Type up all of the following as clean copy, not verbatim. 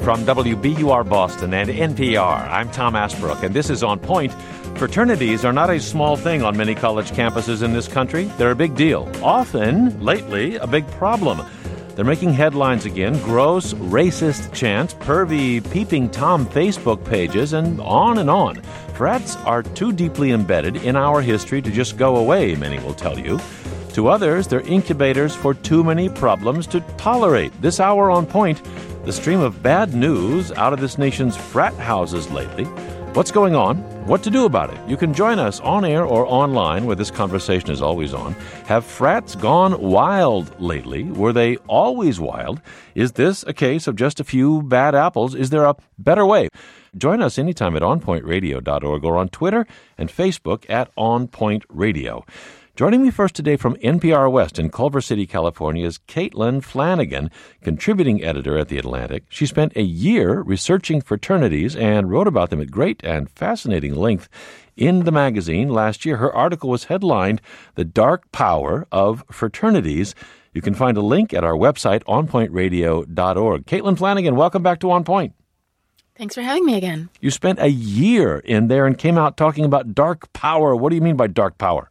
From WBUR Boston and NPR, I'm Tom Asbrook, and this is On Point. Fraternities are not a small thing on many college campuses in this country. They're a big deal. Often, lately, a big problem. They're making headlines again, gross, racist chants, pervy, peeping Tom Facebook pages, and on and on. Frats are too deeply embedded in our history to just go away, many will tell you. To others, they're incubators for too many problems to tolerate. This hour On Point, the stream of bad news out of this nation's frat houses lately. What's going on? What to do about it? You can join us on air or online, where this conversation is always on. Have frats gone wild lately? Were they always wild? Is this a case of just a few bad apples? Is there a better way? Join us anytime at onpointradio.org or on Twitter and Facebook at onpointradio. Joining me first today from NPR West in Culver City, California, is Caitlin Flanagan, contributing editor at The Atlantic. She spent a year researching fraternities and wrote about them at great and fascinating length in the magazine. Last year, her article was headlined, "The Dark Power of Fraternities." You can find a link at our website, onpointradio.org. Caitlin Flanagan, welcome back to On Point. Thanks for having me again. You spent a year in there and came out talking about dark power. What do you mean by dark power?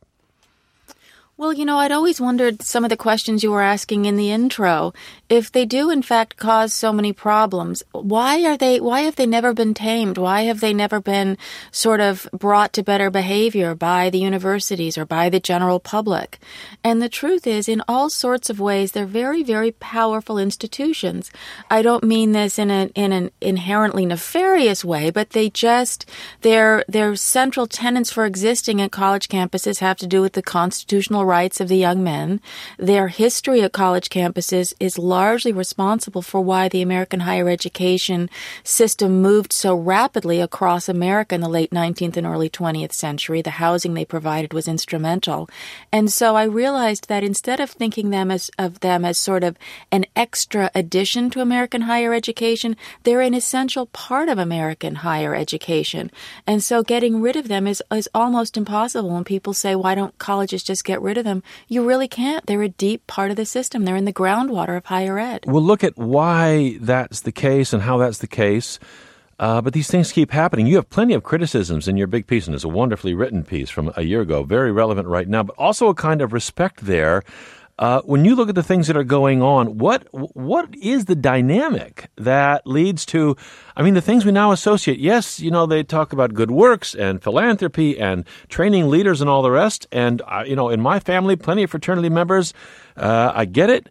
Well, I'd always wondered some of the questions you were asking in the intro. If they do, in fact, cause so many problems, why have they never been tamed? Why have they never been sort of brought to better behavior by the universities or by the general public? And the truth is, in all sorts of ways, they're very, very powerful institutions. I don't mean this in an inherently nefarious way, but their central tenets for existing at college campuses have to do with the constitutional rights of the young men. Their history at college campuses is largely responsible for why the American higher education system moved so rapidly across America in the late 19th and early 20th century. The housing they provided was instrumental. And so I realized that instead of thinking of them as sort of an extra addition to American higher education, they're an essential part of American higher education. And so getting rid of them is almost impossible. When people say, why don't colleges just get rid of them? You really can't. They're a deep part of the system. They're in the groundwater of higher ed. We'll look at why that's the case and how that's the case. But these things keep happening. You have plenty of criticisms in your big piece, and it's a wonderfully written piece from a year ago, very relevant right now, but also a kind of respect there. When you look at the things that are going on, what is the dynamic that leads to, the things we now associate? Yes, they talk about good works and philanthropy and training leaders and all the rest. And, in my family, plenty of fraternity members, I get it.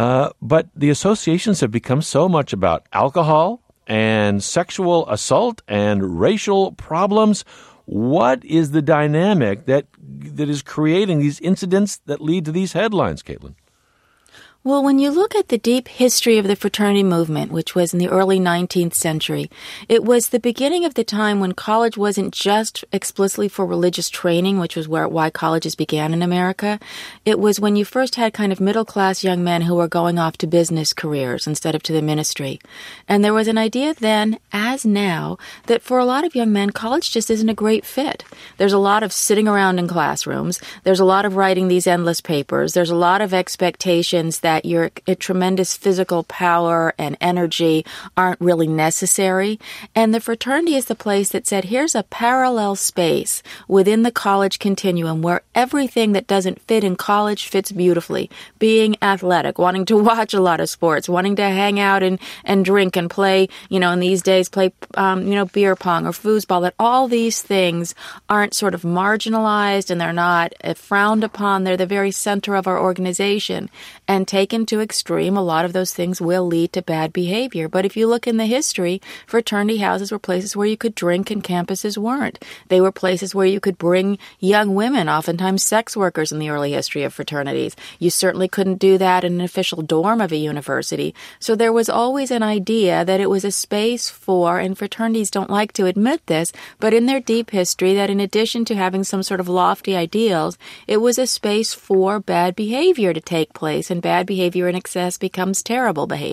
But the associations have become so much about alcohol and sexual assault and racial problems. What is the dynamic that is creating these incidents that lead to these headlines, Caitlin? Well, when you look at the deep history of the fraternity movement, which was in the early 19th century, it was the beginning of the time when college wasn't just explicitly for religious training, which was why colleges began in America. It was when you first had kind of middle-class young men who were going off to business careers instead of to the ministry. And there was an idea then, as now, that for a lot of young men, college just isn't a great fit. There's a lot of sitting around in classrooms. There's a lot of writing these endless papers. There's a lot of expectations that your tremendous physical power and energy aren't really necessary. And the fraternity is the place that said, here's a parallel space within the college continuum where everything that doesn't fit in college fits beautifully. Being athletic, wanting to watch a lot of sports, wanting to hang out and drink and play, in these days, play beer pong or foosball, that all these things aren't sort of marginalized and they're not frowned upon. They're the very center of our organization. And taken to extreme, a lot of those things will lead to bad behavior. But if you look in the history, fraternity houses were places where you could drink and campuses weren't. They were places where you could bring young women, oftentimes sex workers in the early history of fraternities. You certainly couldn't do that in an official dorm of a university. So there was always an idea that it was a space for, and fraternities don't like to admit this, but in their deep history, that in addition to having some sort of lofty ideals, it was a space for bad behavior to take place, and bad behavior in excess becomes terrible behavior.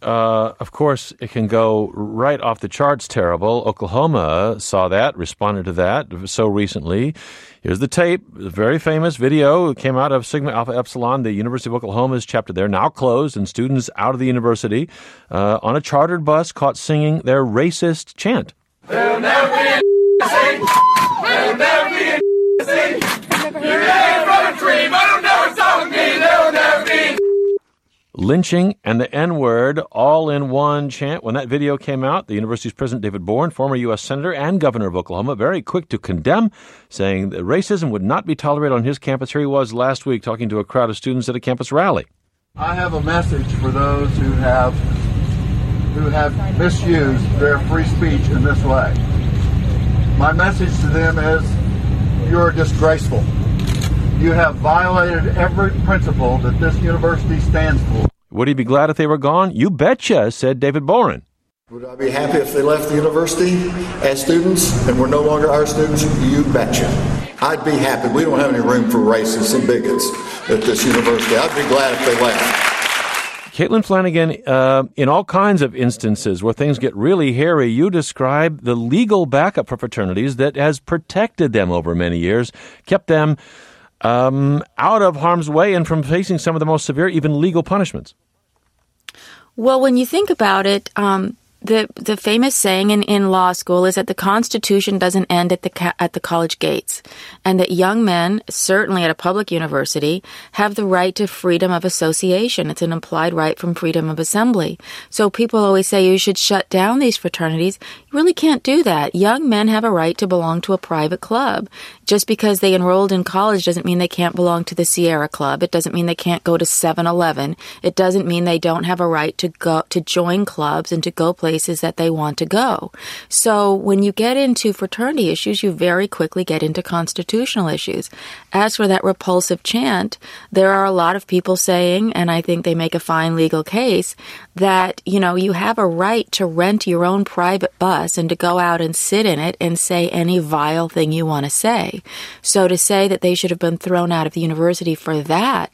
of course, it can go right off the charts terrible. Oklahoma saw that, responded to that so recently. Here's the tape, a very famous video. It came out of Sigma Alpha Epsilon, the University of Oklahoma's chapter there, now closed, and students out of the university on a chartered bus caught singing their racist chant. There'll never be a sing. There'll never be a sing. You came from a tree, but it'll never stop me. There'll never be Lynching and the N-word all in one chant. When that video came out, the university's president, David Boren, former U.S. senator and governor of Oklahoma, very quick to condemn, saying that racism would not be tolerated on his campus. Here he was last week talking to a crowd of students at a campus rally. I have a message for those who have misused their free speech in this way. My message to them is, you're disgraceful. You have violated every principle that this university stands for. Would he be glad if they were gone? You betcha, said David Boren. Would I be happy if they left the university as students and were no longer our students? You betcha. I'd be happy. We don't have any room for racists and bigots at this university. I'd be glad if they left. Caitlin Flanagan, in all kinds of instances where things get really hairy, you describe the legal backup for fraternities that has protected them over many years, kept them out of harm's way and from facing some of the most severe, even legal punishments. Well, when you think about it, the famous saying in law school is that the Constitution doesn't end at the college gates, and that young men, certainly at a public university, have the right to freedom of association. It's an implied right from freedom of assembly. So people always say you should shut down these fraternities. You really can't do that. Young men have a right to belong to a private club. Just because they enrolled in college doesn't mean they can't belong to the Sierra Club. It doesn't mean they can't go to 7-Eleven. It doesn't mean they don't have a right to join clubs and to go places that they want to go. So when you get into fraternity issues, you very quickly get into constitutional issues. As for that repulsive chant, there are a lot of people saying, and I think they make a fine legal case, that, you have a right to rent your own private bus and to go out and sit in it and say any vile thing you want to say. So to say that they should have been thrown out of the university for that,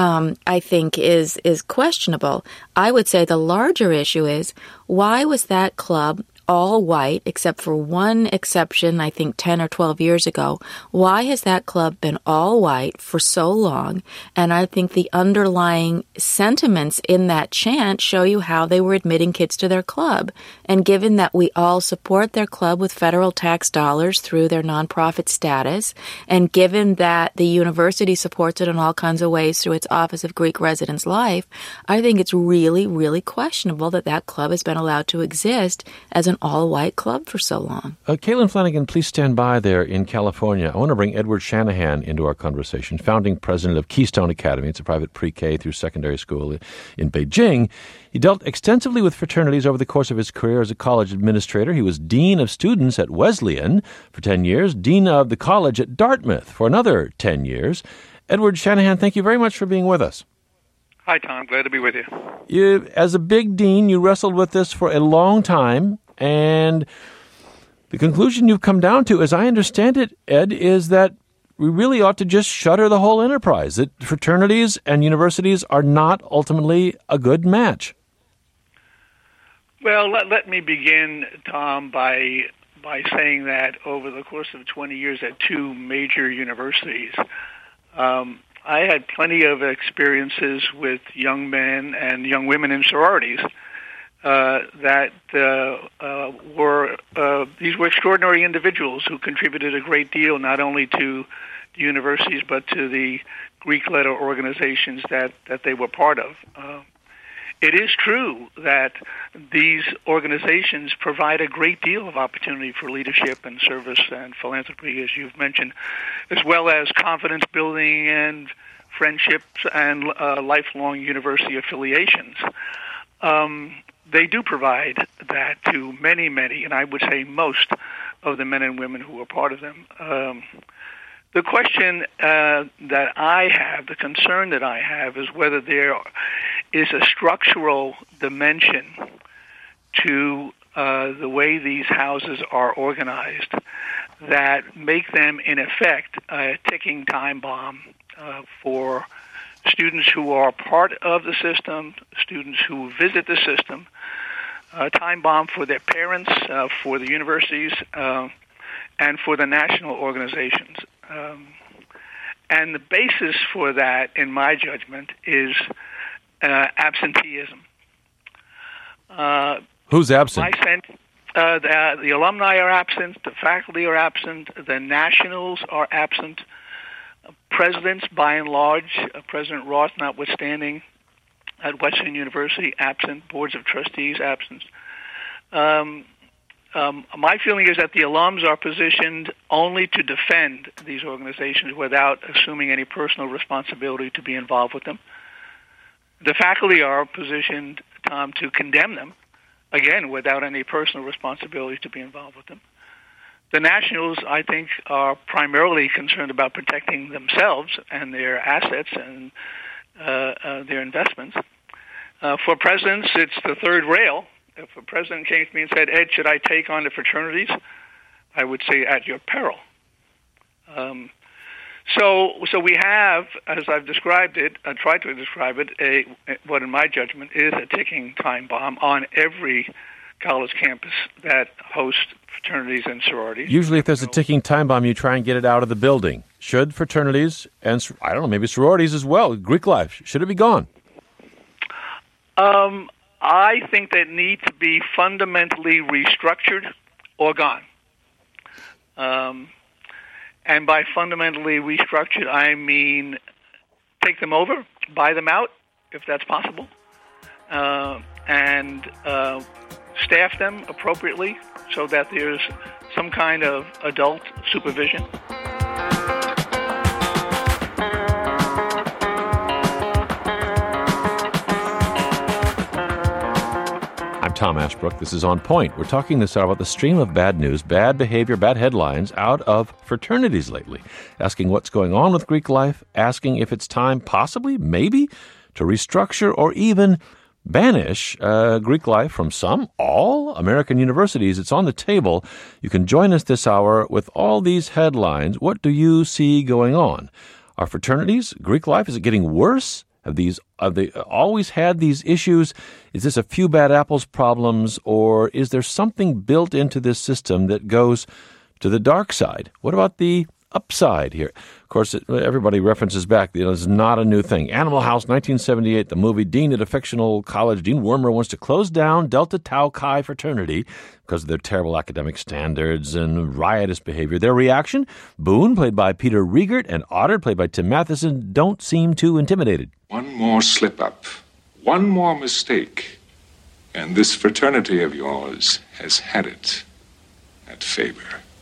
I think is questionable. I would say the larger issue is, why was that club all white, except for one exception, I think 10 or 12 years ago? Why has that club been all white for so long? And I think the underlying sentiments in that chant show you how they were admitting kids to their club. And given that we all support their club with federal tax dollars through their nonprofit status, and given that the university supports it in all kinds of ways through its Office of Greek Residence Life, I think it's really, really questionable that that club has been allowed to exist as an all-white club for so long. Caitlin Flanagan, please stand by there in California. I want to bring Edward Shanahan into our conversation, founding president of Keystone Academy. It's a private pre-K through secondary school in Beijing. He dealt extensively with fraternities over the course of his career as a college administrator. He was dean of students at Wesleyan for 10 years, dean of the college at Dartmouth for another 10 years. Edward Shanahan, thank you very much for being with us. Hi, Tom. Glad to be with you. You, as a big dean, you wrestled with this for a long time. And the conclusion you've come down to, as I understand it, Ed, is that we really ought to just shutter the whole enterprise, that fraternities and universities are not ultimately a good match. Well, let me begin, Tom, by saying that over the course of 20 years at two major universities, I had plenty of experiences with young men and young women in sororities these were extraordinary individuals who contributed a great deal, not only to the universities but to the Greek letter organizations that they were part of. It is true that these organizations provide a great deal of opportunity for leadership and service and philanthropy, as you've mentioned, as well as confidence building and friendships and lifelong university affiliations. They do provide that to many, and I would say most of the men and women who are part of them. The question that I have, the concern that I have, is whether there is a structural dimension to the way these houses are organized that make them, in effect, a ticking time bomb for students who are part of the system, students who visit the system, time bomb for their parents, for the universities, and for the national organizations. And the basis for that, in my judgment, is absenteeism. Who's absent? My sense, the alumni are absent, the faculty are absent, the nationals are absent, presidents, by and large, President Roth notwithstanding, at Western University, absent, boards of trustees, absent. My feeling is that the alums are positioned only to defend these organizations without assuming any personal responsibility to be involved with them. The faculty are positioned, Tom, to condemn them, again, without any personal responsibility to be involved with them. The nationals, I think, are primarily concerned about protecting themselves and their assets and their investments. For presidents, it's the third rail. If a president came to me and said, Ed, should I take on the fraternities? I would say, at your peril. So we have, as I've described it, tried to describe it, what in my judgment is a ticking time bomb on every college campus that hosts fraternities and sororities. Usually if there's a ticking time bomb, you try and get it out of the building. Should fraternities and, I don't know, maybe sororities as well, Greek life, should it be gone? I think that need to be fundamentally restructured or gone. And by fundamentally restructured, I mean take them over, buy them out, if that's possible, and staff them appropriately so that there's some kind of adult supervision. I'm Tom Ashbrook. This is On Point. We're talking this hour about the stream of bad news, bad behavior, bad headlines out of fraternities lately. Asking what's going on with Greek life, asking if it's time, possibly, maybe, to restructure or even banish Greek life from some, all American universities. It's on the table. You can join us this hour with all these headlines. What do you see going on? Are fraternities, Greek life, is it getting worse? Have they always had these issues? Is this a few bad apples problems, or is there something built into this system that goes to the dark side? What about the upside here? Of course, everybody references back. It's not a new thing. Animal House, 1978, the movie. Dean at a fictional college, Dean Wormer, wants to close down Delta Tau Chi fraternity because of their terrible academic standards and riotous behavior. Their reaction? Boone, played by Peter Riegert, and Otter, played by Tim Matheson, don't seem too intimidated. One more slip-up, one more mistake, and this fraternity of yours has had it at Faber.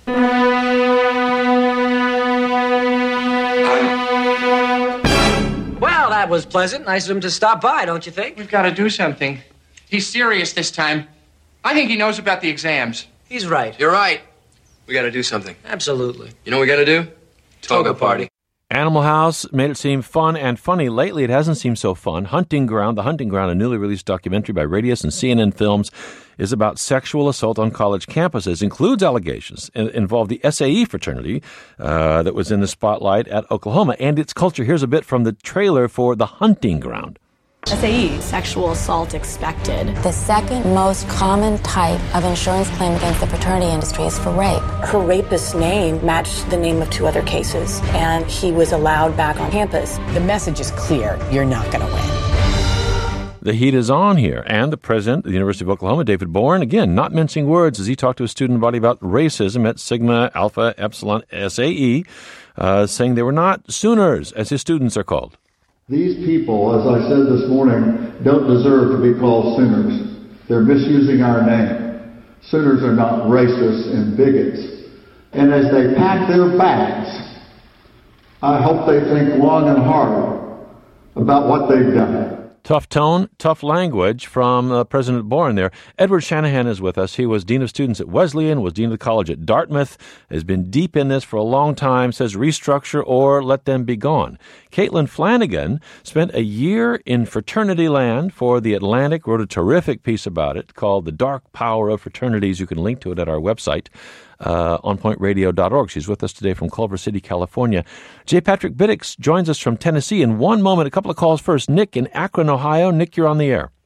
Well, that was pleasant. Nice of him to stop by, don't you think? We've got to do something. He's serious this time. I think he knows about the exams. He's right. You're right. We got to do something. Absolutely. You know what we got to do? Toga party. Animal House made it seem fun and funny. Lately, it hasn't seemed so fun. Hunting Ground, The Hunting Ground, a newly released documentary by Radius and CNN Films, is about sexual assault on college campuses. Includes allegations involve the SAE fraternity that was in the spotlight at Oklahoma and its culture. Here's a bit from the trailer for The Hunting Ground. SAE, sexual assault expected. The second most common type of insurance claim against the fraternity industry is for rape. Her rapist's name matched the name of 2 other cases, and he was allowed back on campus. The message is clear. You're not going to win. The heat is on here. And the president of the University of Oklahoma, David Boren, again, not mincing words as he talked to a student body about racism at Sigma Alpha Epsilon SAE, saying they were not Sooners, as his students are called. These people, as I said this morning, don't deserve to be called Sooners. They're misusing our name. Sooners are not racists and bigots. And as they pack their bags, I hope they think long and hard about what they've done. Tough tone, tough language from President Boren there. Edward Shanahan is with us. He was Dean of Students at Wesleyan, was Dean of the College at Dartmouth, has been deep in this for a long time, says restructure or let them be gone. Caitlin Flanagan spent a year in fraternity land for The Atlantic, wrote a terrific piece about it called The Dark Power of Fraternities. You can link to it at our website, onpointradio.org. She's with us today from Culver City, California. J. Patrick Biddix joins us from Tennessee. In one moment, a couple of calls first. Nick in Akron, Ohio. Nick, you're on the air.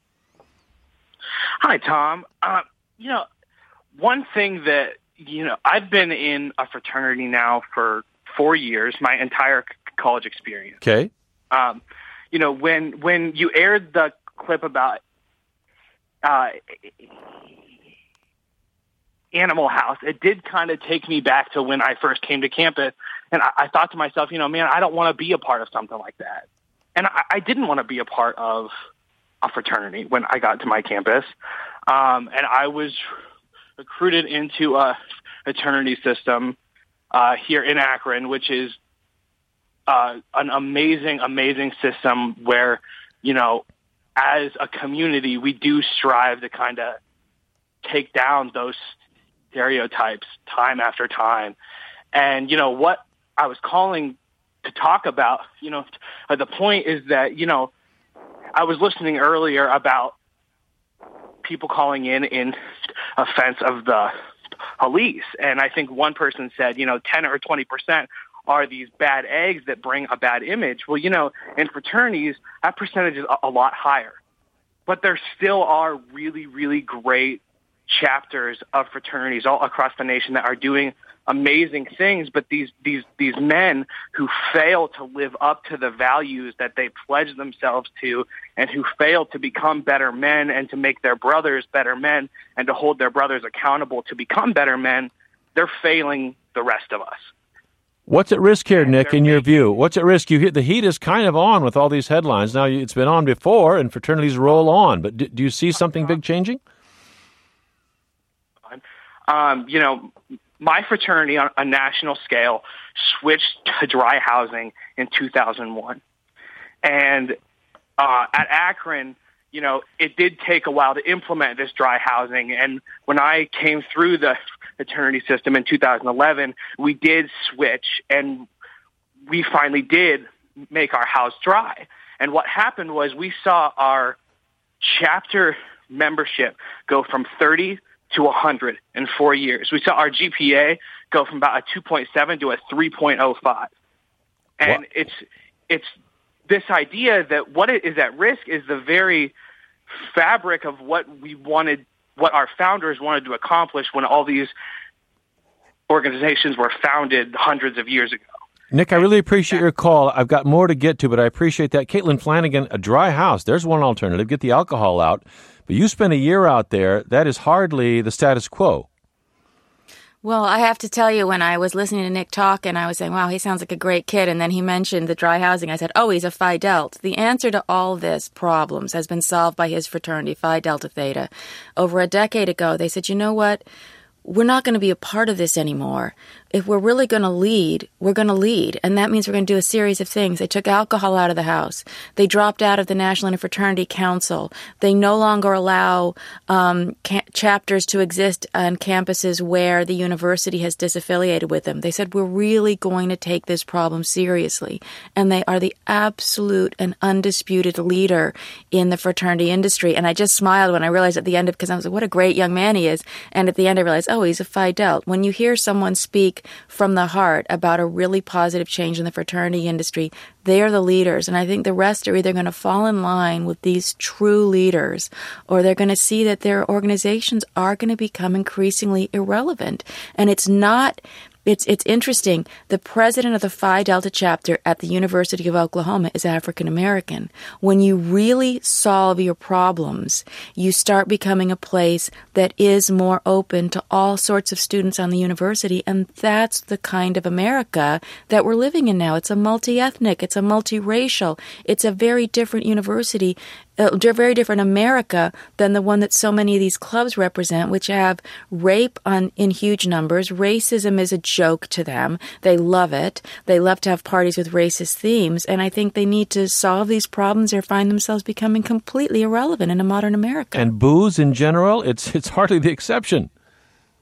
Hi, Tom. One thing that, I've been in a fraternity now for 4 years, my entire college experience. Okay. When you aired the clip about Animal House, it did kind of take me back to when I first came to campus, and I thought to myself, man, I don't want to be a part of something like that. And I didn't want to be a part of a fraternity when I got to my campus, and I was recruited into a fraternity system here in Akron, which is an amazing, amazing system where, as a community, we do strive to kind of take down those stereotypes time after time. And, what I was calling to talk about, the point is that, I was listening earlier about people calling in offense of the police. And I think one person said, 10 or 20% are these bad eggs that bring a bad image. Well, in fraternities, that percentage is a lot higher. But there still are really, really great chapters of fraternities all across the nation that are doing amazing things, but these men who fail to live up to the values that they pledge themselves to, and who fail to become better men and to make their brothers better men and to hold their brothers accountable to become better men, they're failing the rest of us. What's at risk here, Nick, in your view? What's at risk? The heat is kind of on with all these headlines. Now, it's been on before, and fraternities roll on, but do you see something big changing? My fraternity on a national scale switched to dry housing in 2001. And at Akron, it did take a while to implement this dry housing. And when I came through the fraternity system in 2011, we did switch, and we finally did make our house dry. And what happened was we saw our chapter membership go from 30 to 100 in 4 years. We saw our GPA go from about a 2.7 to a 3.05. And it's this idea that what is at risk is the very fabric of what our founders wanted to accomplish when all these organizations were founded hundreds of years ago. Nick, I really appreciate your call. I've got more to get to, but I appreciate that. Caitlin Flanagan, a dry house. There's one alternative. Get the alcohol out. But you spent a year out there. That is hardly the status quo. Well, I have to tell you, when I was listening to Nick talk and I was saying, wow, he sounds like a great kid, and then he mentioned the dry housing, I said, oh, he's a Phi Delta. The answer to all this problems has been solved by his fraternity, Phi Delta Theta. Over a decade ago, they said, you know what? We're not going to be a part of this anymore. If we're really going to lead, we're going to lead. And that means we're going to do a series of things. They took alcohol out of the house. They dropped out of the National Interfraternity Council. They no longer allow chapters to exist on campuses where the university has disaffiliated with them. They said, we're really going to take this problem seriously. And they are the absolute and undisputed leader in the fraternity industry. And I just smiled when I realized at the end because I was like, what a great young man he is. And at the end I realized, oh, he's a Phi Delta. When you hear someone speak from the heart about a really positive change in the fraternity industry, they are the leaders. And I think the rest are either going to fall in line with these true leaders, or they're going to see that their organizations are going to become increasingly irrelevant. And it's interesting. The president of the Phi Delta chapter at the University of Oklahoma is African American. When you really solve your problems, you start becoming a place that is more open to all sorts of students on the university, and that's the kind of America that we're living in now. It's a multi-ethnic, it's a multiracial, it's a very different university, a very different America than the one that so many of these clubs represent, which have rape in huge numbers. Racism is a joke to them. They love it. They love to have parties with racist themes. And I think they need to solve these problems or find themselves becoming completely irrelevant in a modern America. And booze in general, it's hardly the exception.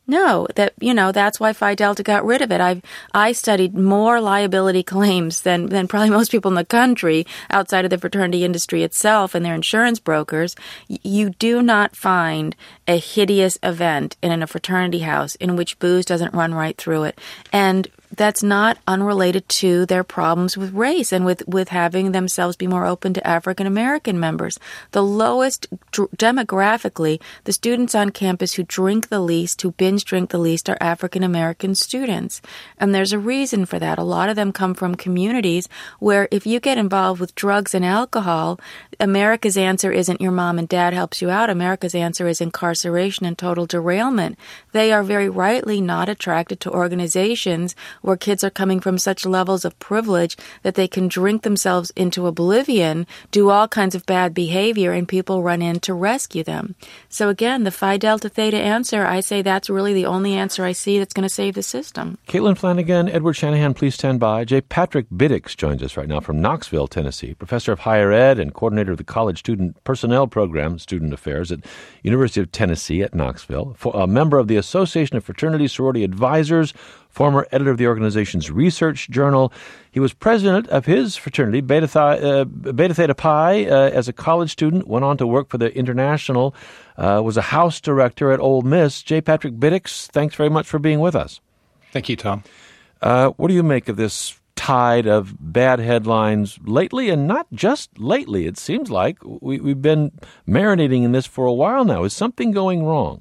No, that's why Phi Delta got rid of it. I studied more liability claims than probably most people in the country outside of the fraternity industry itself and their insurance brokers. You do not find a hideous event in a fraternity house in which booze doesn't run right through it. And that's not unrelated to their problems with race and with having themselves be more open to African American members. The lowest demographically, the students on campus who drink the least, who binge drink the least, are African American students. And there's a reason for that. A lot of them come from communities where if you get involved with drugs and alcohol, America's answer isn't your mom and dad helps you out. America's answer is incarceration and total derailment. They are very rightly not attracted to organizations where kids are coming from such levels of privilege that they can drink themselves into oblivion, do all kinds of bad behavior, and people run in to rescue them. So again, the Phi Delta Theta answer, I say that's really the only answer I see that's going to save the system. Caitlin Flanagan, Edward Shanahan, please stand by. J. Patrick Biddix joins us right now from Knoxville, Tennessee, professor of higher ed and coordinator of the College Student Personnel Program, Student Affairs at University of Tennessee at Knoxville, a member of the Association of Fraternity Sorority Advisors, former editor of the organization's research journal. He was president of his fraternity, Beta Theta Pi, as a college student, went on to work for the International, was a house director at Ole Miss. J. Patrick Biddix, thanks very much for being with us. Thank you, Tom. What do you make of this tide of bad headlines lately, and not just lately? It seems like we've been marinating in this for a while now. Is something going wrong?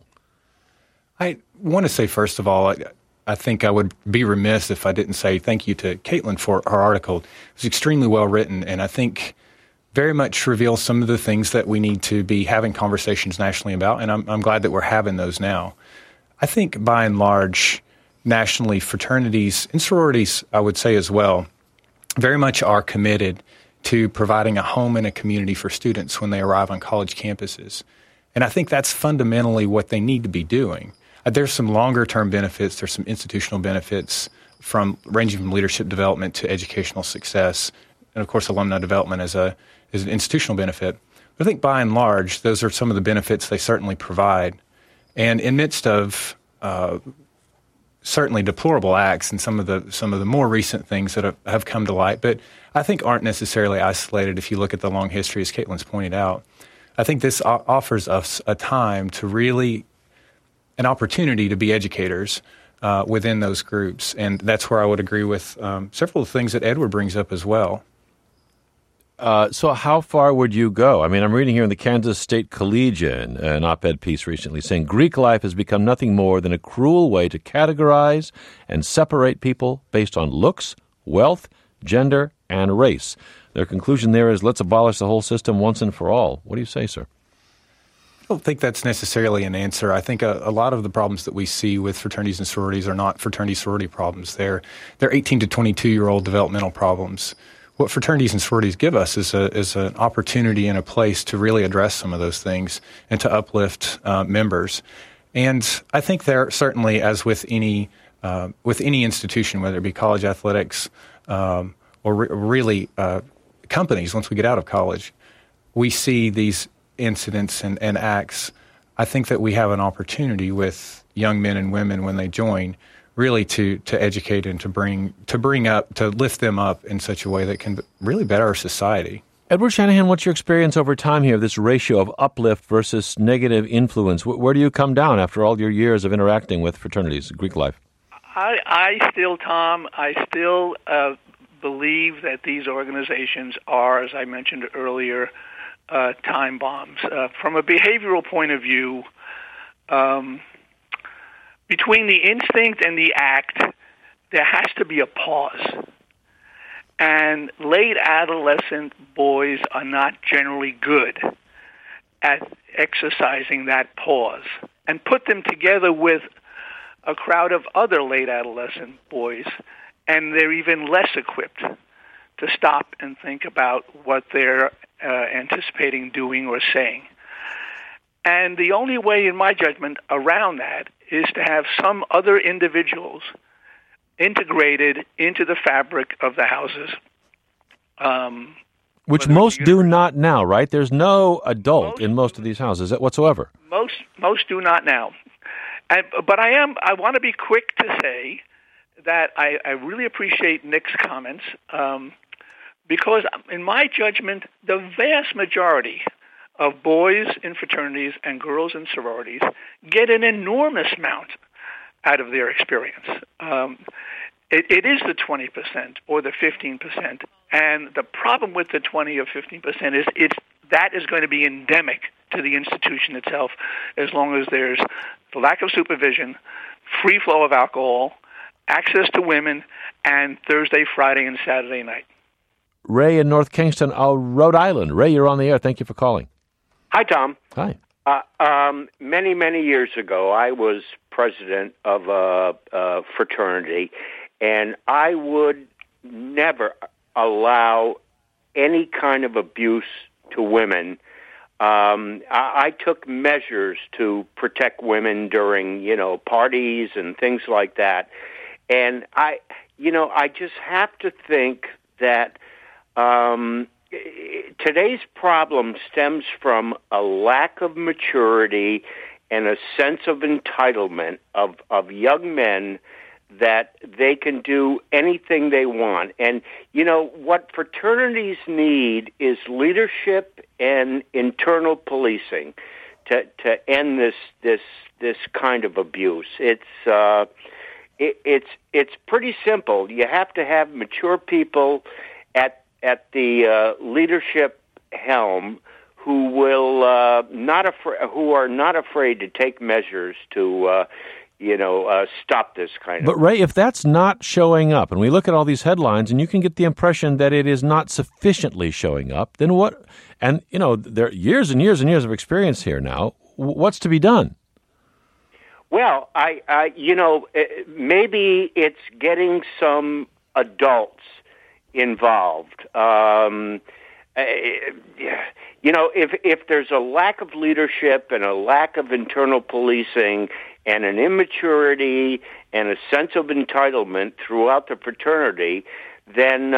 I want to say, first of all, I think I would be remiss if I didn't say thank you to Caitlin for her article. It was extremely well written, and I think very much reveals some of the things that we need to be having conversations nationally about, and I'm glad that we're having those now. I think by and large, nationally, fraternities and sororities, I would say as well, very much are committed to providing a home and a community for students when they arrive on college campuses. And I think that's fundamentally what they need to be doing. There's some longer-term benefits. There's some institutional benefits ranging from leadership development to educational success, and of course, alumni development is an institutional benefit. But I think by and large, those are some of the benefits they certainly provide. And in midst of certainly deplorable acts and some of the more recent things that have come to light, but I think aren't necessarily isolated if you look at the long history, as Caitlin's pointed out. I think this offers us a time to really an opportunity to be educators within those groups. And that's where I would agree with several of the things that Edward brings up as well. So how far would you go? I mean, I'm reading here in the Kansas State Collegian, an op-ed piece recently, saying Greek life has become nothing more than a cruel way to categorize and separate people based on looks, wealth, gender, and race. Their conclusion there is, let's abolish the whole system once and for all. What do you say, sir? I don't think that's necessarily an answer. I think a lot of the problems that we see with fraternities and sororities are not fraternity-sorority problems. They're 18 to 22-year-old developmental problems. What fraternities and sororities give us is an opportunity and a place to really address some of those things and to uplift members. And I think there certainly, as with any institution, whether it be college athletics or really companies, once we get out of college, we see these incidents and acts. I think that we have an opportunity with young men and women when they join really to educate and to lift them up in such a way that can really better our society. Edward Shanahan, what's your experience over time here of this ratio of uplift versus negative influence? Where do you come down after all your years of interacting with fraternities, Greek life? I still believe that these organizations are, as I mentioned earlier, time bombs. From a behavioral point of view, between the instinct and the act, there has to be a pause. And late adolescent boys are not generally good at exercising that pause. And put them together with a crowd of other late adolescent boys, and they're even less equipped to stop and think about what they're anticipating doing or saying. And the only way, in my judgment, around that is to have some other individuals integrated into the fabric of the houses. Which most do not now, right? There's no adult in most of these houses whatsoever. Most do not now. But I want to be quick to say that I really appreciate Nick's comments because, in my judgment, the vast majority of boys in fraternities and girls in sororities get an enormous amount out of their experience. It is the 20% or the 15%, and the problem with the 20 or 15% is that is going to be endemic to the institution itself as long as there's the lack of supervision, free flow of alcohol, access to women, and Thursday, Friday, and Saturday night. Ray in North Kingston, Rhode Island. Ray, you're on the air. Thank you for calling. Hi, Tom. Hi. Many, many years ago, I was president of a fraternity, and I would never allow any kind of abuse to women. I took measures to protect women during, parties and things like that. And I just have to think that today's problem stems from a lack of maturity and a sense of entitlement of young men that they can do anything they want. And, what fraternities need is leadership and internal policing to end this kind of abuse. It's pretty simple. You have to have mature people at the leadership helm who will who are not afraid to take measures to stop this kind of. But Ray, if that's not showing up, and we look at all these headlines, and you can get the impression that it is not sufficiently showing up, then what? And there are years and years and years of experience here now. What's to be done? Well, maybe it's getting some adults involved. If there's a lack of leadership and a lack of internal policing and an immaturity and a sense of entitlement throughout the fraternity, then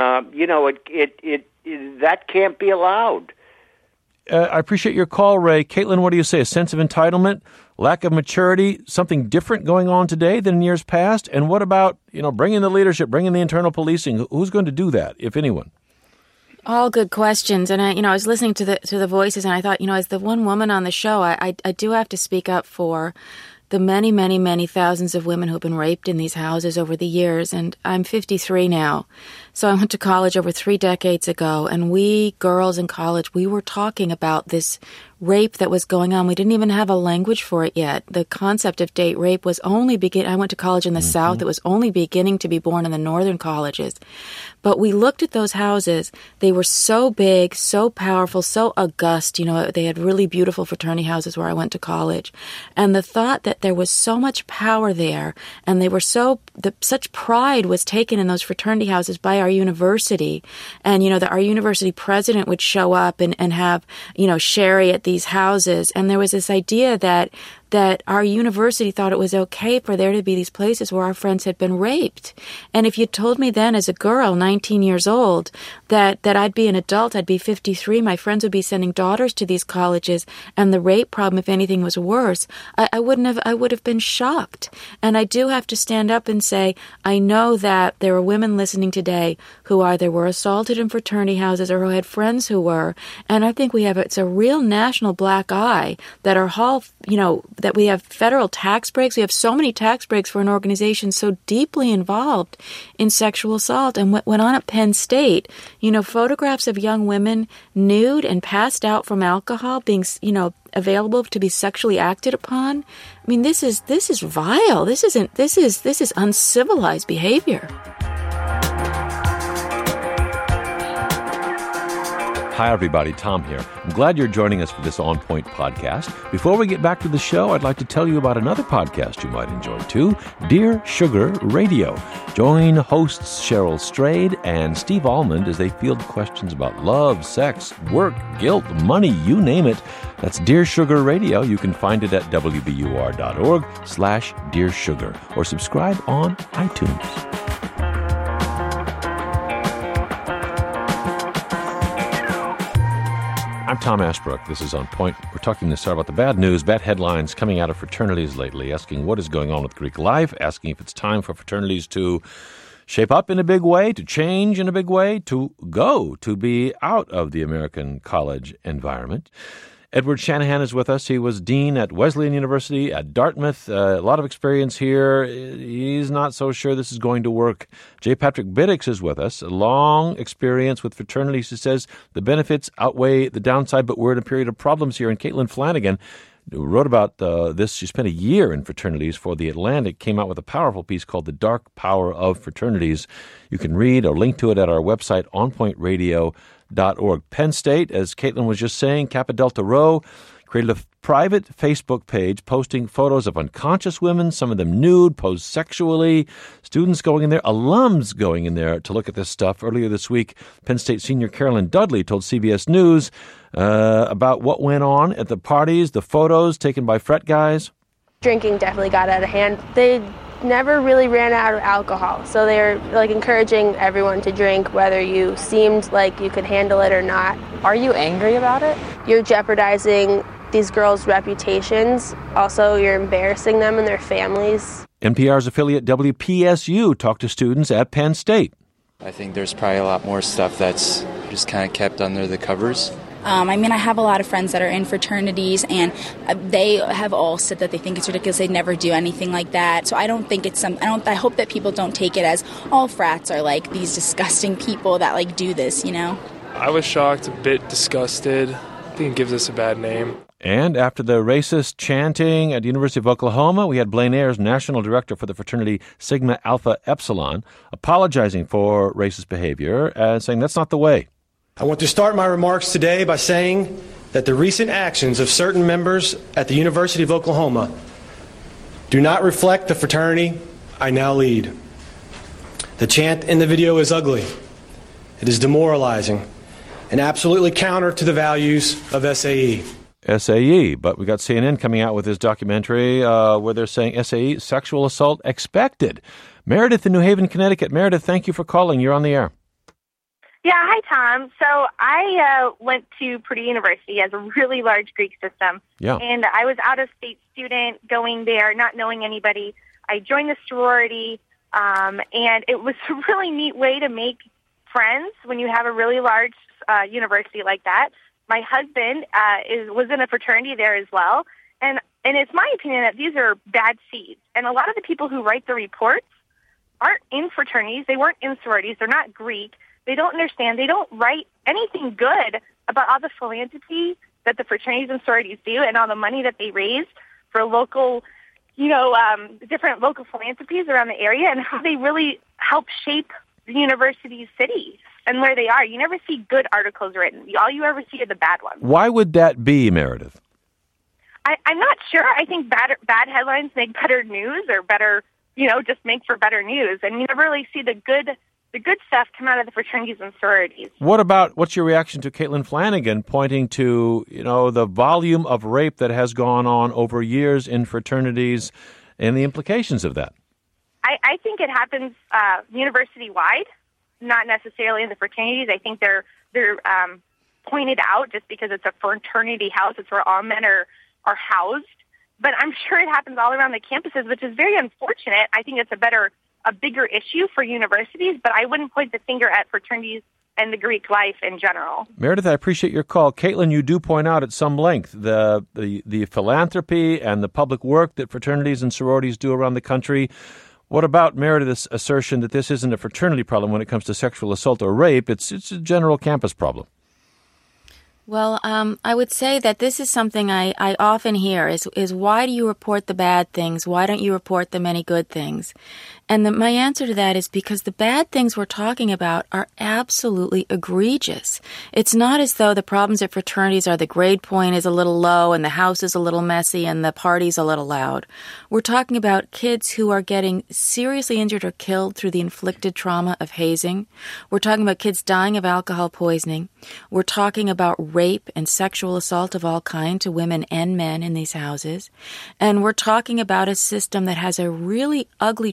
that can't be allowed. I appreciate your call, Ray. Caitlin, what do you say? A sense of entitlement, lack of maturity, something different going on today than in years past? And what about, bringing the leadership, bringing the internal policing? Who's going to do that, if anyone? All good questions. And I was listening to the voices, and I thought, as the one woman on the show, I do have to speak up for the many, many, many thousands of women who have been raped in these houses over the years. And I'm 53 now. So I went to college over 3 decades ago, and we girls in college, we were talking about this rape that was going on. We didn't even have a language for it yet. The concept of date rape was only I went to college in the South. It was only beginning to be born in the northern colleges. But we looked at those houses. They were so big, so powerful, so august. They had really beautiful fraternity houses where I went to college. And the thought that there was so much power there, and they were such pride was taken in those fraternity houses by our university. And, our university president would show up and have, sherry at these houses. And there was this idea that our university thought it was okay for there to be these places where our friends had been raped. And if you told me then as a girl, 19 years old, that I'd be an adult, I'd be 53, my friends would be sending daughters to these colleges, and the rape problem, if anything, was worse, I would have been shocked. And I do have to stand up and say, I know that there are women listening today who either were assaulted in fraternity houses or who had friends who were. And I think it's a real national black eye that our whole, that we have federal tax breaks. We have so many tax breaks for an organization so deeply involved in sexual assault. And what went on at Penn State, photographs of young women nude and passed out from alcohol being, available to be sexually acted upon. I mean, this is vile. This is uncivilized behavior. Hi, everybody. Tom here. I'm glad you're joining us for this On Point podcast. Before we get back to the show, I'd like to tell you about another podcast you might enjoy, too, Dear Sugar Radio. Join hosts Cheryl Strayed and Steve Almond as they field questions about love, sex, work, guilt, money, you name it. That's Dear Sugar Radio. You can find it at wbur.org/Dear Sugar or subscribe on iTunes. I'm Tom Tom Ashbrook. This is On Point. We're talking this hour about the bad news, bad headlines coming out of fraternities lately, asking what is going on with Greek life, asking if it's time for fraternities to shape up in a big way, to change in a big way, to be out of the American college environment. Edward Shanahan is with us. He was dean at Wesleyan University at Dartmouth. A lot of experience here. He's not so sure this is going to work. J. Patrick Biddix is with us. A long experience with fraternities. He says the benefits outweigh the downside, but we're in a period of problems here. And Caitlin Flanagan, who wrote about this, she spent a year in fraternities for The Atlantic, came out with a powerful piece called The Dark Power of Fraternities. You can read or link to it at our website, onpointradio.org. Penn State, as Caitlin was just saying, Kappa Delta Rho, created a private Facebook page posting photos of unconscious women, some of them nude, posed sexually. Students going in there, alums going in there to look at this stuff. Earlier this week, Penn State senior Carolyn Dudley told CBS News about what went on at the parties, the photos taken by frat guys. Drinking definitely got out of hand. They never really ran out of alcohol, so they're encouraging everyone to drink whether you seemed like you could handle it or not. Are you angry about it? You're jeopardizing these girls' reputations. Also, you're embarrassing them and their families. NPR's affiliate WPSU talked to students at Penn State. I think there's probably a lot more stuff that's just kind of kept under the covers. I have a lot of friends that are in fraternities, and they have all said that they think it's ridiculous. They never do anything like that. So I don't think it's I hope that people don't take it as all frats are like these disgusting people that do this, I was shocked, a bit disgusted. I think it gives us a bad name. And after the racist chanting at the University of Oklahoma, we had Blaine Ayers, national director for the fraternity Sigma Alpha Epsilon, apologizing for racist behavior and saying that's not the way. I want to start my remarks today by saying that the recent actions of certain members at the University of Oklahoma do not reflect the fraternity I now lead. The chant in the video is ugly. It is demoralizing and absolutely counter to the values of SAE. SAE, but we got CNN coming out with this documentary where they're saying SAE, sexual assault expected. Meredith in New Haven, Connecticut. Meredith, thank you for calling. You're on the air. Yeah, hi, Tom. So I went to Purdue University, has a really large Greek system. Yeah. And I was out-of-state student going there, not knowing anybody. I joined the sorority, and it was a really neat way to make friends when you have a really large university like that. My husband was in a fraternity there as well. And it's my opinion that these are bad seeds. And a lot of the people who write the reports aren't in fraternities. They weren't in sororities. They're not Greek. They don't understand. They don't write anything good about all the philanthropy that the fraternities and sororities do and all the money that they raise for local, different local philanthropies around the area and how they really help shape the university's cities and where they are. You never see good articles written. All you ever see are the bad ones. Why would that be, Meredith? I'm not sure. I think bad headlines make better news or better, just make for better news. And you never really see the good stuff come out of the fraternities and sororities. What's your reaction to Caitlin Flanagan pointing to, the volume of rape that has gone on over years in fraternities and the implications of that? I think it happens university-wide, not necessarily in the fraternities. I think they're pointed out just because it's a fraternity house. It's where all men are housed. But I'm sure it happens all around the campuses, which is very unfortunate. I think it's a bigger issue for universities, but I wouldn't point the finger at fraternities and the Greek life in general. Meredith, I appreciate your call. Caitlin, you do point out at some length the philanthropy and the public work that fraternities and sororities do around the country. What about Meredith's assertion that this isn't a fraternity problem when it comes to sexual assault or rape? It's a general campus problem. Well, I would say that this is something I often hear is why do you report the bad things? Why don't you report the many good things? And my answer to that is because the bad things we're talking about are absolutely egregious. It's not as though the problems at fraternities are the grade point is a little low and the house is a little messy and the party's a little loud. We're talking about kids who are getting seriously injured or killed through the inflicted trauma of hazing. We're talking about kids dying of alcohol poisoning. We're talking about rape and sexual assault of all kinds to women and men in these houses. And we're talking about a system that has a really ugly track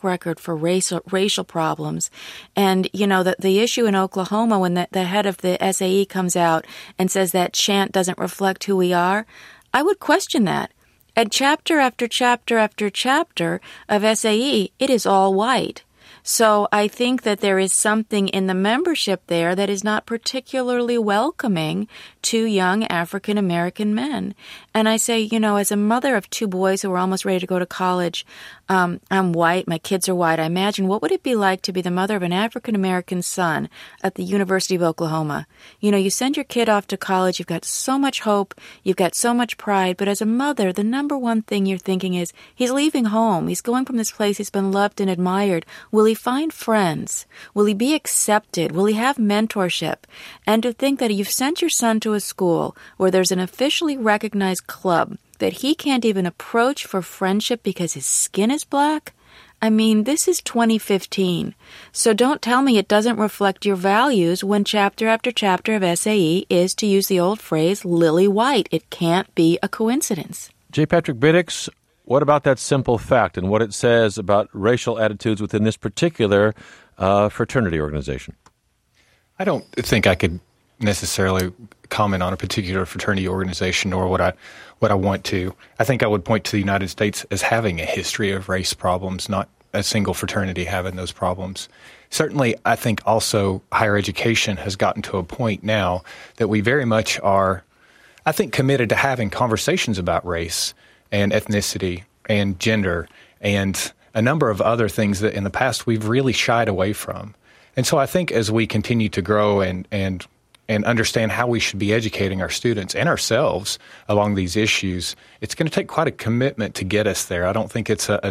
record for racial problems. And, you know, the issue in Oklahoma when the head of the SAE comes out and says that chant doesn't reflect who we are, I would question that. At chapter after chapter after chapter of SAE, it is all white. So I think that there is something in the membership there that is not particularly welcoming to young African American men. And I say, you know, as a mother of 2 boys who are almost ready to go to college, I'm white, my kids are white. I imagine what would it be like to be the mother of an African American son at the University of Oklahoma? You know, you send your kid off to college, you've got so much hope, you've got so much pride, but as a mother, the number one thing you're thinking is, he's leaving home, he's going from this place he's been loved and admired. Will he find friends? Will he be accepted? Will he have mentorship? And to think that you've sent your son to a school where there's an officially recognized club that he can't even approach for friendship because his skin is black? I mean, this is 2015. So don't tell me it doesn't reflect your values when chapter after chapter of SAE is, to use the old phrase, lily white. It can't be a coincidence. J. Patrick Biddix, what about that simple fact and what it says about racial attitudes within this particular fraternity organization? I don't think I could necessarily comment on a particular fraternity organization or what I want to. I think I would point to the United States as having a history of race problems, not a single fraternity having those problems. Certainly, I think also higher education has gotten to a point now that we very much are, I think, committed to having conversations about race and ethnicity and gender and a number of other things that in the past we've really shied away from. And so I think as we continue to grow and understand how we should be educating our students and ourselves along these issues, it's going to take quite a commitment to get us there. I don't think it's an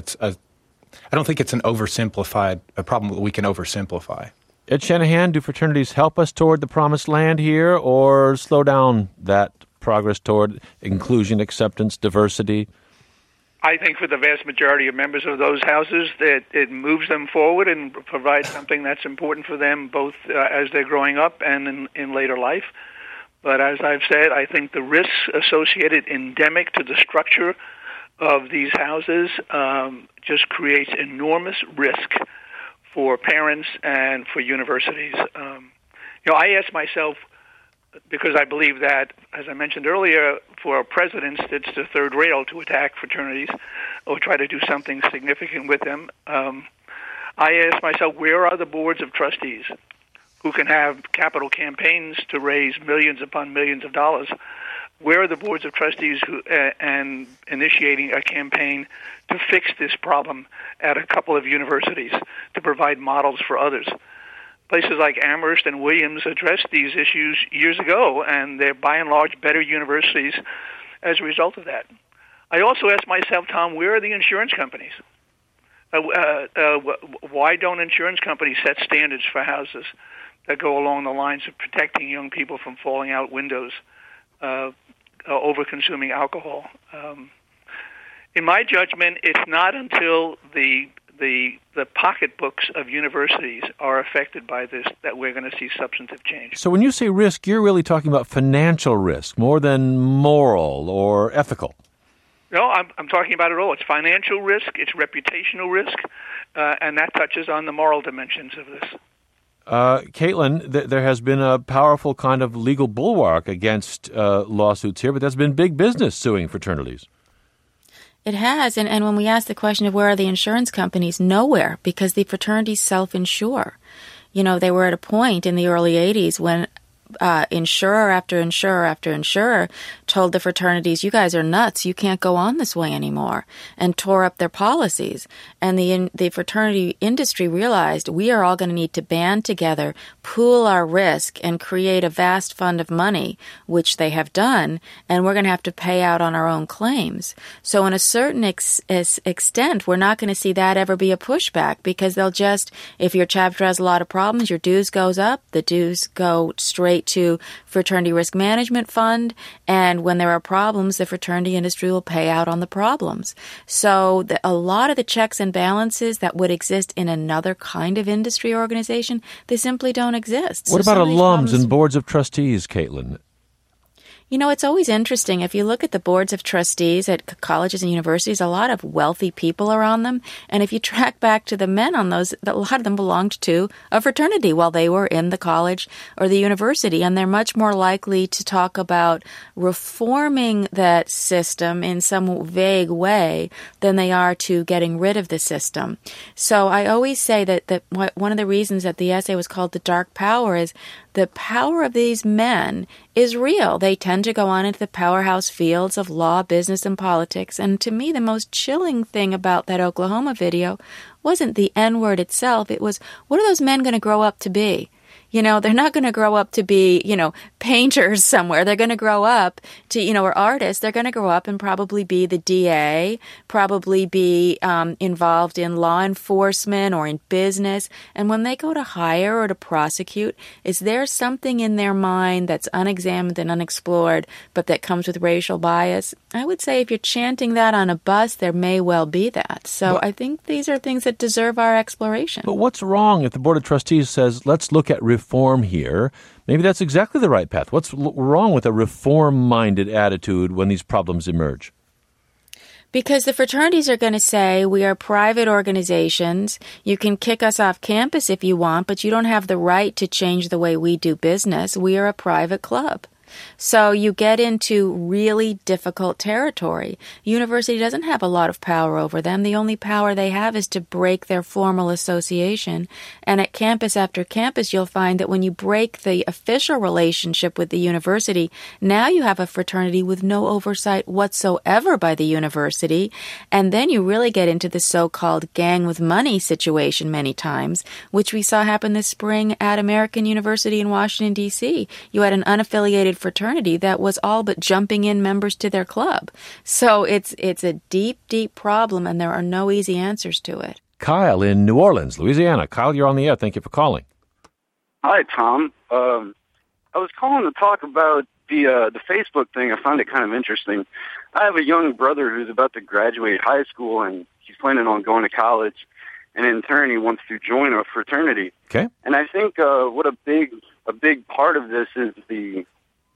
oversimplified a problem that we can oversimplify. Ed Shanahan, do fraternities help us toward the promised land here or slow down that progress toward inclusion, acceptance, diversity? I think for the vast majority of members of those houses that it moves them forward and provides something that's important for them both as they're growing up and in later life. But as I've said, I think the risks associated endemic to the structure of these houses just creates enormous risk for parents and for universities. I ask myself, because I believe that, as I mentioned earlier, for presidents, it's the third rail to attack fraternities or try to do something significant with them. I ask myself, where are the boards of trustees who can have capital campaigns to raise millions upon millions of dollars? Where are the boards of trustees who and initiating a campaign to fix this problem at a couple of universities to provide models for others? Places like Amherst and Williams addressed these issues years ago, and they're by and large better universities as a result of that. I also ask myself, Tom, where are the insurance companies? Why don't insurance companies set standards for houses that go along the lines of protecting young people from falling out windows, over-consuming alcohol? In my judgment, it's not until the pocketbooks of universities are affected by this that we're going to see substantive change. So when you say risk, you're really talking about financial risk more than moral or ethical. No, I'm talking about it all. It's financial risk, it's reputational risk, and that touches on the moral dimensions of this. Caitlin, there has been a powerful kind of legal bulwark against lawsuits here, but there's been big business suing fraternities. It has, and when we ask the question of where are the insurance companies, nowhere, because the fraternities self-insure. You know, they were at a point in the early 80s when insurer after insurer after insurer told the fraternities, you guys are nuts, you can't go on this way anymore, and tore up their policies. And the fraternity industry realized we are all going to need to band together, pool our risk, and create a vast fund of money, which they have done, and we're going to have to pay out on our own claims. So in a certain extent, we're not going to see that ever be a pushback, because they'll just, if your chapter has a lot of problems, your dues goes up, the dues go straight to Fraternity Risk Management Fund, and when there are problems, the fraternity industry will pay out on the problems. So a lot of the checks and balances that would exist in another kind of industry organization, they simply don't exist. What about alums and boards of trustees, Caitlin? You know, it's always interesting. If you look at the boards of trustees at colleges and universities, a lot of wealthy people are on them. And if you track back to the men on those, a lot of them belonged to a fraternity while they were in the college or the university. And they're much more likely to talk about reforming that system in some vague way than they are to getting rid of the system. So I always say that one of the reasons that the essay was called The Dark Power is the power of these men is real. They tend to go on into the powerhouse fields of law, business, and politics. And to me, the most chilling thing about that Oklahoma video wasn't the N-word itself. It was, what are those men going to grow up to be? You know, they're not going to grow up to be, painters somewhere. They're going to grow up to, or artists. They're going to grow up and probably be the DA, probably be involved in law enforcement or in business. And when they go to hire or to prosecute, is there something in their mind that's unexamined and unexplored, but that comes with racial bias? I would say if you're chanting that on a bus, there may well be that. So I think these are things that deserve our exploration. But what's wrong if the Board of Trustees says, let's look at reform here? Maybe that's exactly the right path. What's wrong with a reform-minded attitude when these problems emerge? Because the fraternities are going to say, we are private organizations. You can kick us off campus if you want, but you don't have the right to change the way we do business. We are a private club. So you get into really difficult territory. University doesn't have a lot of power over them. The only power they have is to break their formal association. And at campus after campus, you'll find that when you break the official relationship with the university, now you have a fraternity with no oversight whatsoever by the university. And then you really get into the so-called gang with money situation many times, which we saw happen this spring at American University in Washington, D.C. You had an unaffiliated fraternity that was all but jumping in members to their club. So it's a deep, deep problem, and there are no easy answers to it. Kyle in New Orleans, Louisiana. Kyle, you're on the air. Thank you for calling. Hi, Tom. I was calling to talk about the Facebook thing. I found it kind of interesting. I have a young brother who's about to graduate high school, and he's planning on going to college. And in turn, he wants to join a fraternity. Okay. And I think what a big part of this is the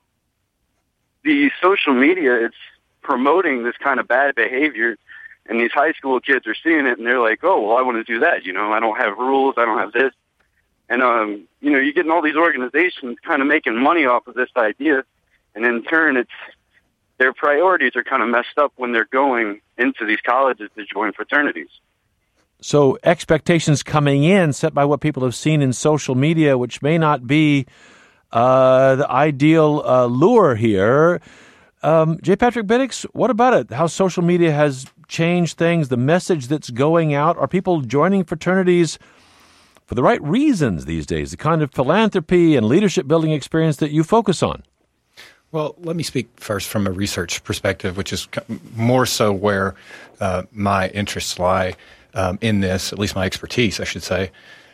social media. It's promoting this kind of bad behavior, and these high school kids are seeing it, and they're like, oh, well, I want to do that. I don't have rules. I don't have this. And, you're getting all these organizations kind of making money off of this idea, and in turn, their priorities are kind of messed up when they're going into these colleges to join fraternities. So expectations coming in set by what people have seen in social media, which may not be the ideal lure here. J. Patrick Bennix, what about it? How social media has changed things, the message that's going out? Are people joining fraternities for the right reasons these days, the kind of philanthropy and leadership building experience that you focus on? Well, let me speak first from a research perspective, which is more so where my interests lie in this, at least my expertise, I should say.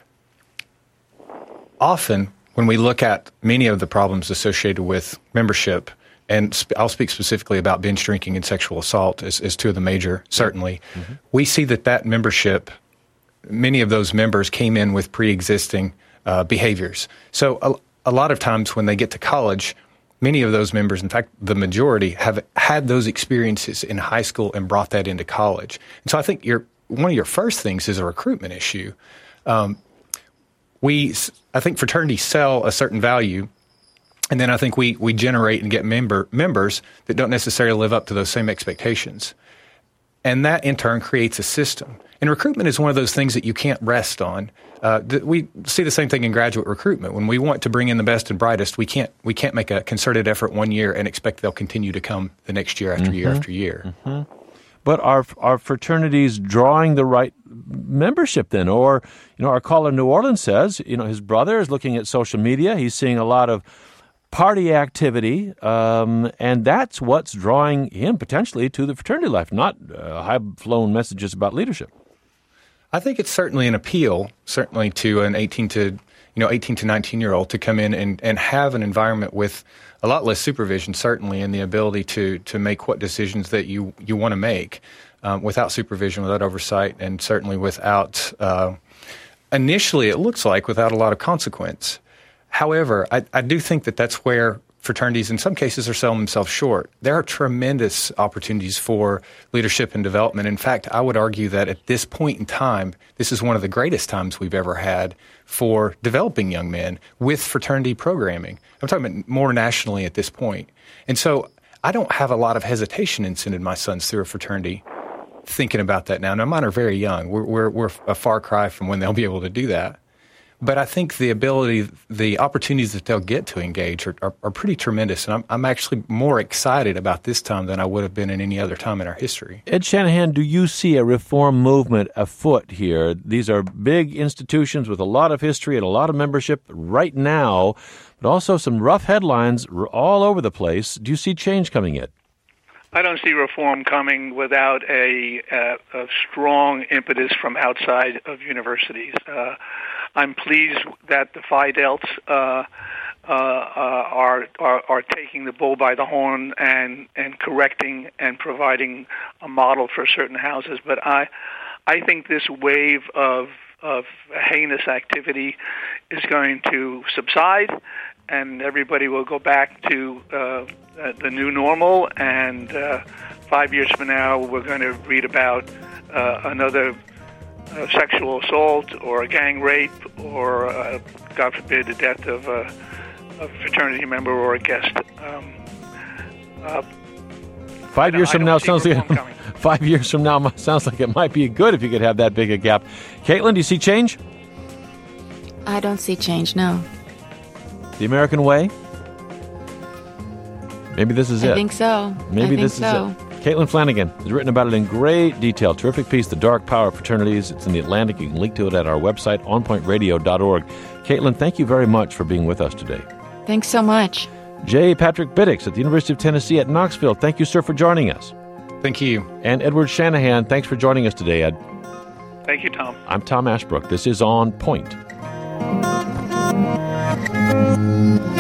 Often, when we look at many of the problems associated with membership, and I'll speak specifically about binge drinking and sexual assault as two of the major, certainly, we see that membership, many of those members came in with pre-existing behaviors. So a lot of times when they get to college, many of those members, in fact, the majority, have had those experiences in high school and brought that into college. And so I think one of your first things is a recruitment issue. I think fraternities sell a certain value, and then I think we generate and get members that don't necessarily live up to those same expectations. And that, in turn, creates a system. And recruitment is one of those things that you can't rest on. We see the same thing in graduate recruitment. When we want to bring in the best and brightest, we can't make a concerted effort one year and expect they'll continue to come the next year after year after year. But are fraternities drawing the right membership then? Or, our caller in New Orleans says, his brother is looking at social media. He's seeing a lot of party activity, and that's what's drawing him potentially to the fraternity life, not high-flown messages about leadership. I think it's certainly an appeal, certainly to an 18 to 19-year-old to come in and have an environment with a lot less supervision, certainly, and the ability to make what decisions that you want to make without supervision, without oversight, and certainly without, initially it looks like, without a lot of consequence. However, I do think that's where fraternities in some cases are selling themselves short. There are tremendous opportunities for leadership and development. In fact, I would argue that at this point in time, this is one of the greatest times we've ever had for developing young men with fraternity programming. I'm talking about more nationally at this point. And so I don't have a lot of hesitation in sending my sons through a fraternity thinking about that now. Now, mine are very young. We're a far cry from when they'll be able to do that. But I think the opportunities that they'll get to engage are pretty tremendous. And I'm actually more excited about this time than I would have been in any other time in our history. Ed Shanahan, do you see a reform movement afoot here? These are big institutions with a lot of history and a lot of membership right now, but also some rough headlines all over the place. Do you see change coming in? I don't see reform coming without a strong impetus from outside of universities. I'm pleased that the Phi Delts are taking the bull by the horn and correcting and providing a model for certain houses. But I think this wave of heinous activity is going to subside, and everybody will go back to the new normal. And 5 years from now, we're going to read about another sexual assault or a gang rape or, God forbid, the death of a fraternity member or a guest. 5 years from now sounds like 5 years from now sounds like it might be good if you could have that big a gap. Caitlin, do you see change? I don't see change, no. The American way? Maybe this is it. I think so. Maybe this is it. Caitlin Flanagan has written about it in great detail. Terrific piece, The Dark Power of Fraternities. It's in The Atlantic. You can link to it at our website, onpointradio.org. Caitlin, thank you very much for being with us today. Thanks so much. J. Patrick Biddix at the University of Tennessee at Knoxville. Thank you, sir, for joining us. Thank you. And Edward Shanahan, thanks for joining us today, Ed. Thank you, Tom. I'm Tom Ashbrook. This is On Point.